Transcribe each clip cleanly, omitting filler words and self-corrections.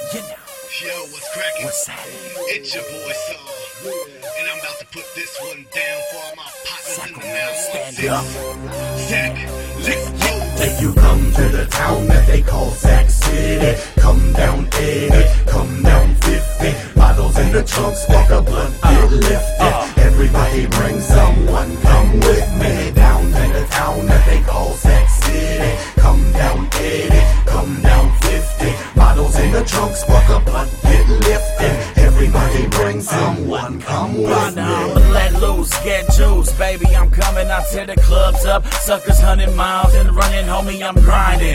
You know. Yo, what's cracking? What's that? It's your boy Saul, and I'm about to put this one down for all my partners in the Stand up. 916. Sack, let's go. If you come to the town that they call Sac City, come down 80, come down 50. Bottles in the trunk, spark a blunt, get lifted. Everybody bring someone, come with me. Down to the town that they call Sac City, come down 80, come down 50. Bottles in the trunk, spark a blunt, get lifted. Everybody bring someone, come with me. Let loose, get juice, baby. I'm coming out to the clubs up. Suckers 100 miles and running, homie. I'm grinding.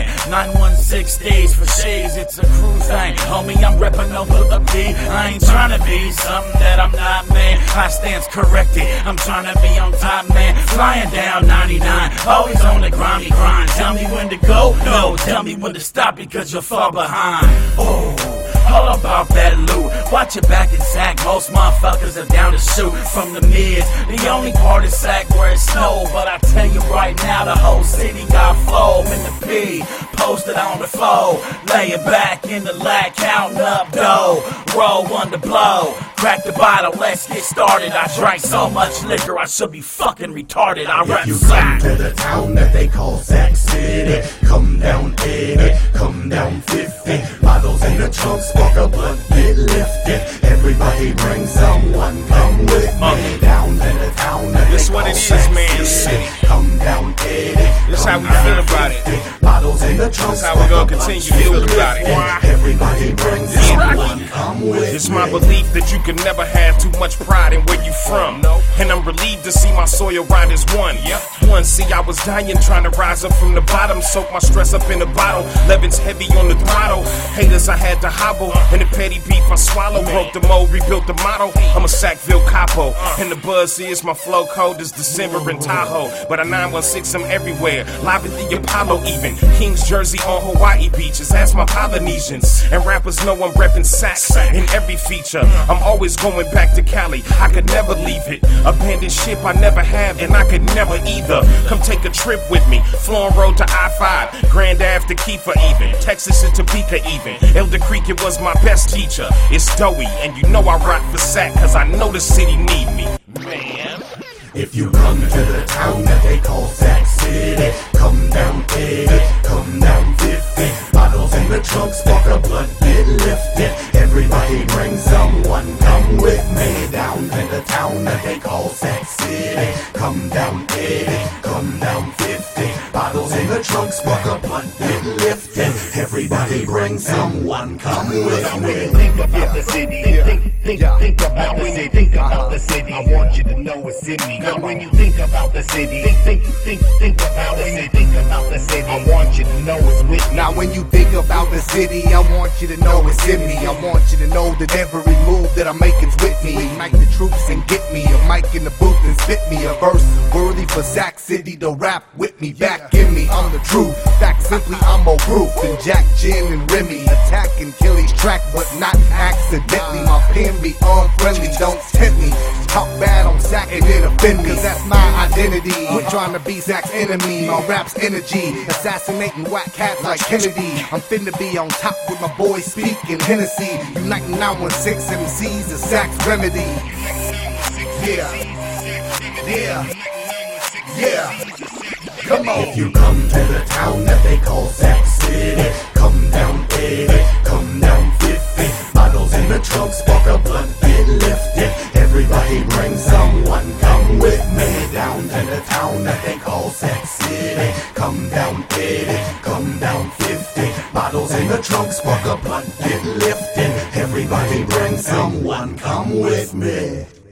916 days for shades. It's a crew thing, homie. I'm reppin' over the P. I ain't tryna be something that I'm not, man. I stands corrected. I'm tryna be on top, man. Flying down 99, always on the grimy grind. Tell me when to go, no. Tell me when to stop because you're far behind. Oh. All about that loot. Watch your back and sack. Most motherfuckers are down to shoot from the mids. The only part is sack where it snow. But I tell you right now, the whole city got flow. In the P, posted on the floor. Laying back in the lag, counting up dough. Roll under blow. Crack the bottle, let's get started. I drank so much liquor, I should be fucking retarded. I rap If you sack. come to the town that they call Sac City, come down 80, come down 50. Bottles in the trunk, spark a blunt, get lifted. Everybody bring someone, come with me. Down to the town that This they what call it is, Sac man, City. city. Come down 80, This how we come feel down about it. 50. Bottles in the trunk, This how we gonna continue to feel about it. Everybody bring someone, come with It's me. my belief that you can never have too much pride in where you from. And I'm relieved to see my soil ride as one. One, see, I was dying trying to rise up from the bottom. Soak my stress up in a bottle. Levin's heavy on the throttle. Haters, I had to hobble. And the petty beef I swallow. Broke the mold, rebuilt the motto. I'm a Sackville capo. And the buzz is my flow cold as December in Tahoe. But a 916, I'm everywhere. Live at the Apollo even. King's Jersey on Hawaii beaches. Ask my Polynesians. And rappers know I'm reppin' Sac in every feature. I'm always going back to Cali. I could never leave it. Abandoned ship I never have, and I could never either. Come take a trip with me. Florin Road to I-5. Grand Ave to Kiefer even. Texas to Topeka even. Elder Creek, it was my best teacher. It's doughy, and you know I rock for Sac, cause I know the city need me. Man. If you come to the town that they call Sac City, come down 80, come down 50. Bottles in the trunk, spark a blunt, get lifted. Everybody bring someone, come with me. Down to the town that they call Sac City, come down 80, come down 50. Bottles in the trunk, spark a blunt, get lifted. Everybody bring someone, come with me. Think about the city. Think about the city. Think about the city. I want you to know it's in me. Now when you think about the city, think about the city. Think about the city. I want you to know it's with me. Now when you think about the city, I want you to know it's in me. I want you to know that every move that I'm making's with me. Ignite the troops and get me a mic in the booth and spit me a verse worthy for Sac City to rap with me. Back in me, I'm the truth. Fact simply, I'm more proof than Jack, Jin, and Remy. Attack and kill each track, but not accidentally. My pen be unfriendly, don't tempt me. Talk bad on Sac and then offend me, cause that's my identity. Quit trying to be Sac's enemy. My rap's energy, assassinating whack cats like Kennedy. I'm finna be on top with my boys speaking Hennessy. Uniting 916 MCs is Sac's remedy. Yeah. Come on. If you come to the town that they call Sac City, come down 80, come down 50. Bottles in the trunk, spark a blunt, get lifted. Everybody bring someone, come with me. Down to the town that they call Sac City, come down 80, come down 50. Bottles in the trunk, spark a blunt, get lifted. Everybody bring someone, come with me.